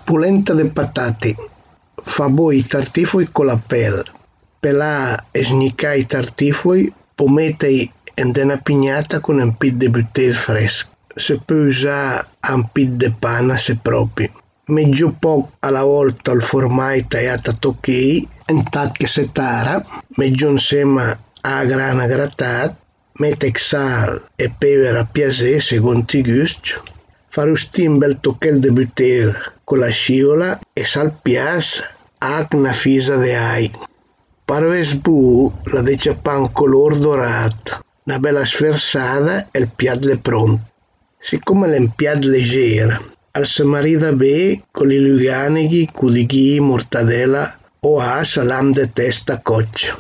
Pulenta de patate. Fa boi i tartifoi con la pelle. Pelà e snicà i tartifoi, poi mettei in una pignata con un pit de butter fresco. Se può usare un pit de panna se proprio. Meggio poco alla volta il formai tagliato a tocchei, intanto che se tara, meggio insieme a grana grattata, mette sal e pepe a piacere secondo i gusti. Fa arrostire un bel tocchetto di butter con la scivola e salpias anche una fisa di ai. Parve sbu la deciapà un color dorato, una bella sferzata e il piatto è pronto. Siccome l'è un piatto leggero, al si marida bene con i luganeghi, cudighi, mortadella o a salam de testa coccia.